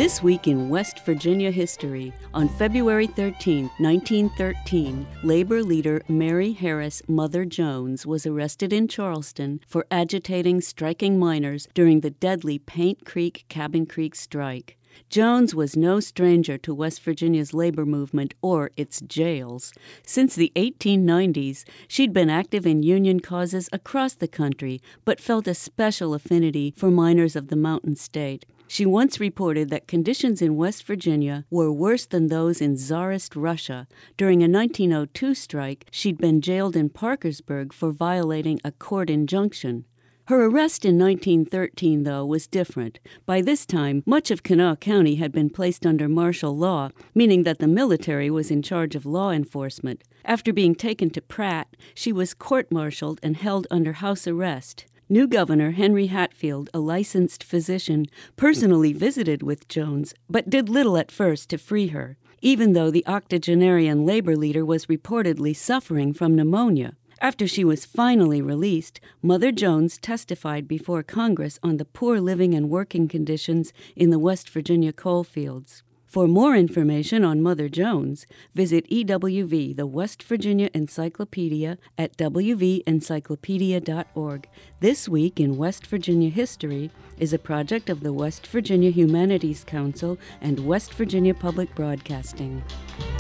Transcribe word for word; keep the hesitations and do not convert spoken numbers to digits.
This week in West Virginia history, on February thirteenth, nineteen thirteen, labor leader Mary Harris Mother Jones was arrested in Charleston for agitating striking miners during the deadly Paint Creek Cabin Creek strike. Jones was no stranger to West Virginia's labor movement or its jails. Since the eighteen nineties, she'd been active in union causes across the country, but felt a special affinity for miners of the Mountain State. She once reported that conditions in West Virginia were worse than those in Tsarist Russia. During a nineteen oh two strike, she'd been jailed in Parkersburg for violating a court injunction. Her arrest in nineteen thirteen, though, was different. By this time, much of Kanawha County had been placed under martial law, meaning that the military was in charge of law enforcement. After being taken to Pratt, she was court-martialed and held under house arrest. New Governor Henry Hatfield, a licensed physician, personally visited with Jones, but did little at first to free her, even though the octogenarian labor leader was reportedly suffering from pneumonia. After she was finally released, Mother Jones testified before Congress on the poor living and working conditions in the West Virginia coal fields. For more information on Mother Jones, visit E W V, the West Virginia Encyclopedia, at w v encyclopedia dot org. This Week in West Virginia History is a project of the West Virginia Humanities Council and West Virginia Public Broadcasting.